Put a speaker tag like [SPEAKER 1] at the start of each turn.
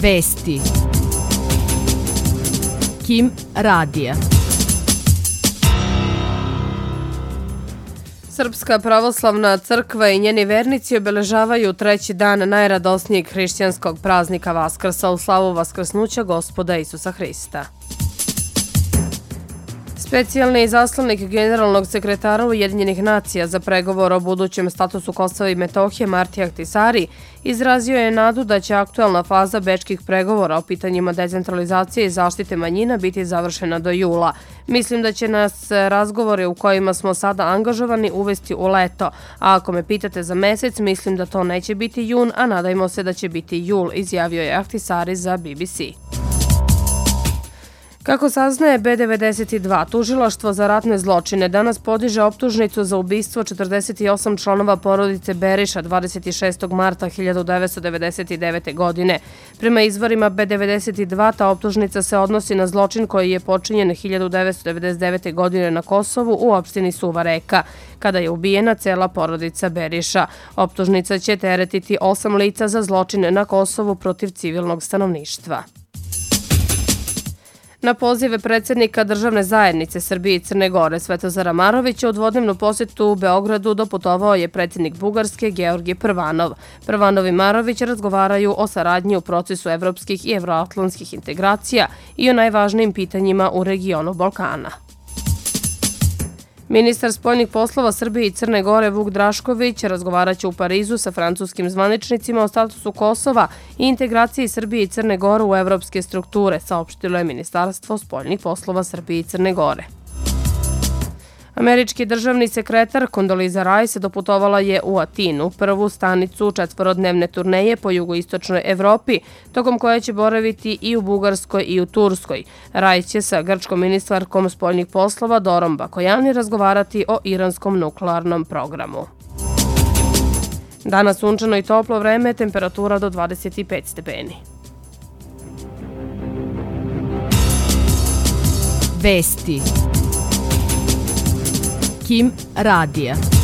[SPEAKER 1] Vesti. Kim Radija. Srpska pravoslavna crkva i njeni vernici obeležavaju treći dan najradosnijeg hrišćanskog praznika Vaskrsa u slavu vaskrsnuća Gospoda Isusa Hrista. Specijalni izaslanik generalnog sekretara Ujedinjenih nacija za pregovor o budućem statusu Kosova i Metohije Marti Ahtisari izrazio je nadu da će aktuelna faza bečkih pregovora o pitanjima decentralizacije i zaštite manjina biti završena do jula. Mislim da će nas razgovore u kojima smo sada angažovani uvesti u leto, a ako me pitate za mesec, mislim da to neće biti jun, a nadajmo se da će biti jul, izjavio je Ahtisari za BBC. Kako saznaje B92, tužilaštvo za ratne zločine danas podiže optužnicu za ubistvo 48 članova porodice Beriša 26. marta 1999. godine. Prema izvorima B92, ta optužnica se odnosi na zločin koji je počinjen 1999. godine na Kosovu u opštini Suva Reka, kada je ubijena cela porodica Beriša. Optužnica će teretiti 8 lica za zločine na Kosovu protiv civilnog stanovništva. Na pozive predsjednika Državne zajednice Srbije i Crne Gore Svetozara Marovića u dvodnevnu posjetu u Beogradu doputovao je predsjednik Bugarske Georgi Prvanov. Prvanov i Marović razgovaraju o saradnji u procesu evropskih i evroatlantskih integracija i o najvažnijim pitanjima u regionu Balkana. Ministar spoljnih poslova Srbije i Crne Gore Vuk Drašković razgovaraće u Parizu sa francuskim zvaničnicima o statusu Kosova i integraciji Srbije i Crne Gore u evropske strukture, saopštilo je Ministarstvo spoljnih poslova Srbije i Crne Gore. Američki državni sekretar Condoleezza Rice doputovala je u Atinu, prvu stanicu četvorodnevne turneje po jugoistočnoj Evropi, tokom koje će boraviti i u Bugarskoj i u Turskoj. Rice će sa grčkom ministarkom spoljnih poslova Dorom Bakojani razgovarati o iranskom nuklearnom programu. Danas sunčano i toplo vreme, temperatura do 25 stepeni.
[SPEAKER 2] Vesti. Kim Radija.